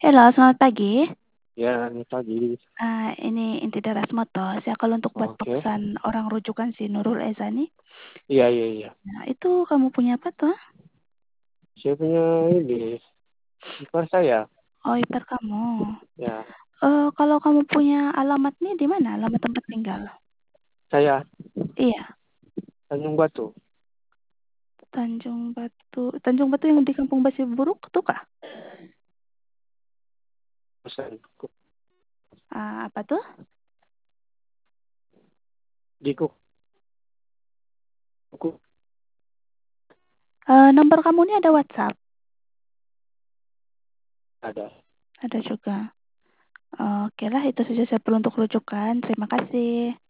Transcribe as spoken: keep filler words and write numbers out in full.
Halo, selamat pagi. Ya, ini pagi. Ah, ini inti Daras Moto. Saya kalau untuk buat Oke. pesan orang rujukan si Nurul Eza nih. Iya, iya, iya. Nah, itu kamu punya apa tuh? Saya punya ini, ipar saya. Oh, ipar kamu. Ya, Eh, kalau kamu punya alamat nih di mana? Alamat tempat tinggal? saya Iya, Tanjung Batu. Tanjung Batu. Tanjung Batu yang di Kampung Basi Buruk tuh kah? Pesan Ah, apa tuh? di kuku Eh, nomor kamu nih ada WhatsApp? ada. Ada juga. Oke lah, itu saja saya perlu untuk rujukan. Terima kasih.